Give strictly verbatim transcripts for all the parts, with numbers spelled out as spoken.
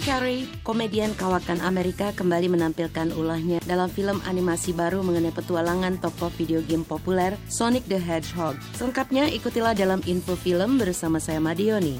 Carrey, komedian kawakan Amerika, kembali menampilkan ulahnya dalam film animasi baru mengenai petualangan tokoh video game populer Sonic the Hedgehog. Selengkapnya ikutilah dalam info film bersama saya Madioni.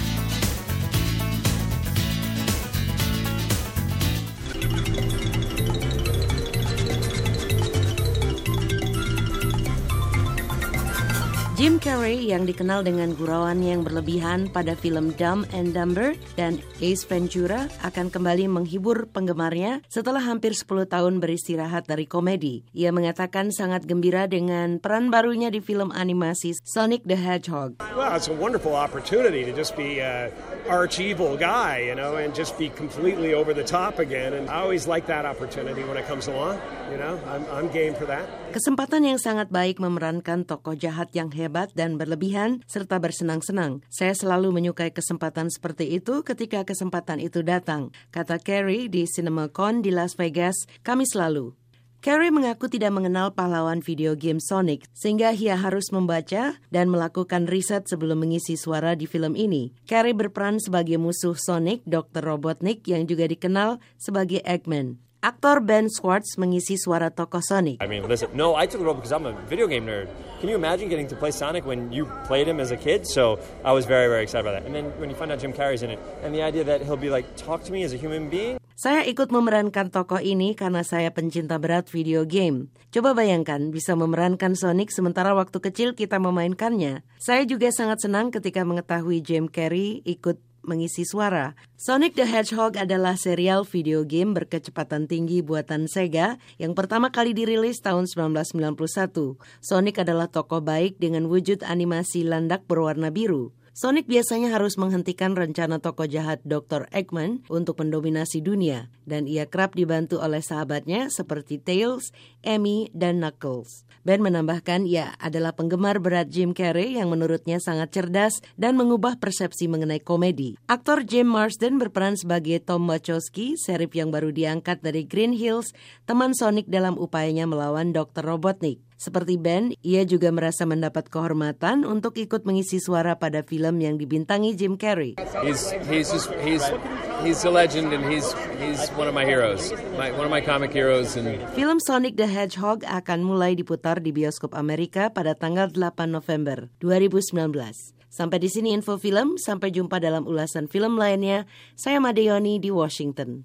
Jim Carrey yang dikenal dengan gurauannya yang berlebihan pada film Dumb and Dumber dan Ace Ventura akan kembali menghibur penggemarnya setelah hampir sepuluh tahun beristirahat dari komedi. Ia mengatakan sangat gembira dengan peran barunya di film animasi Sonic the Hedgehog. Well, it's a wonderful opportunity to just be a arch evil guy, you know, and just be completely over the top again. And I always like that opportunity when it comes along, you know. I'm, I'm game for that. Kesempatan yang sangat baik memerankan tokoh jahat yang hebat dan berlebihan serta bersenang-senang. Saya selalu menyukai kesempatan seperti itu ketika kesempatan itu datang, kata Carrey di CinemaCon di Las Vegas Kamis lalu. Carrey mengaku tidak mengenal pahlawan video game Sonic, sehingga ia harus membaca dan melakukan riset sebelum mengisi suara di film ini. Carrey berperan sebagai musuh Sonic, dokter Robotnik yang juga dikenal sebagai Eggman. Aktor Ben Schwartz mengisi suara tokoh Sonic. I mean, listen, no, I took the role because I'm a video game nerd. Can you imagine getting to play Sonic when you played him as a kid? So I was very, very excited about that. And then when you find out Jim Carrey's in it, and the idea that he'll be like, talk to me as a human being. Saya ikut memerankan tokoh ini karena saya pencinta berat video game. Coba bayangkan bisa memerankan Sonic sementara waktu kecil kita memainkannya. Saya juga sangat senang ketika mengetahui Jim Carrey ikut mengisi suara. Sonic the Hedgehog adalah serial video game berkecepatan tinggi buatan Sega yang pertama kali dirilis tahun sembilan belas sembilan puluh satu. Sonic adalah tokoh baik dengan wujud animasi landak berwarna biru. Sonic biasanya harus menghentikan rencana tokoh jahat dokter Eggman untuk mendominasi dunia, dan ia kerap dibantu oleh sahabatnya seperti Tails, Amy, dan Knuckles. Ben menambahkan ia adalah penggemar berat Jim Carrey yang menurutnya sangat cerdas dan mengubah persepsi mengenai komedi. Aktor Jim Marsden berperan sebagai Tom Wachowski, serif yang baru diangkat dari Green Hills, teman Sonic dalam upayanya melawan dokter Robotnik. Seperti Ben, ia juga merasa mendapat kehormatan untuk ikut mengisi suara pada film yang dibintangi Jim Carrey. He's he's just, he's he's a legend and he's he's one of my heroes, my, one of my comic heroes. And film Sonic the Hedgehog akan mulai diputar di bioskop Amerika pada tanggal delapan November dua ribu sembilan belas. Sampai di sini info film, sampai jumpa dalam ulasan film lainnya. Saya Madioni di Washington.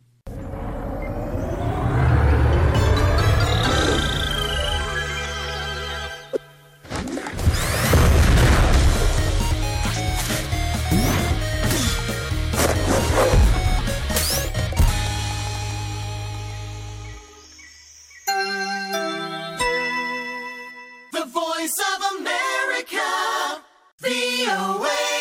Voice of America, V O A.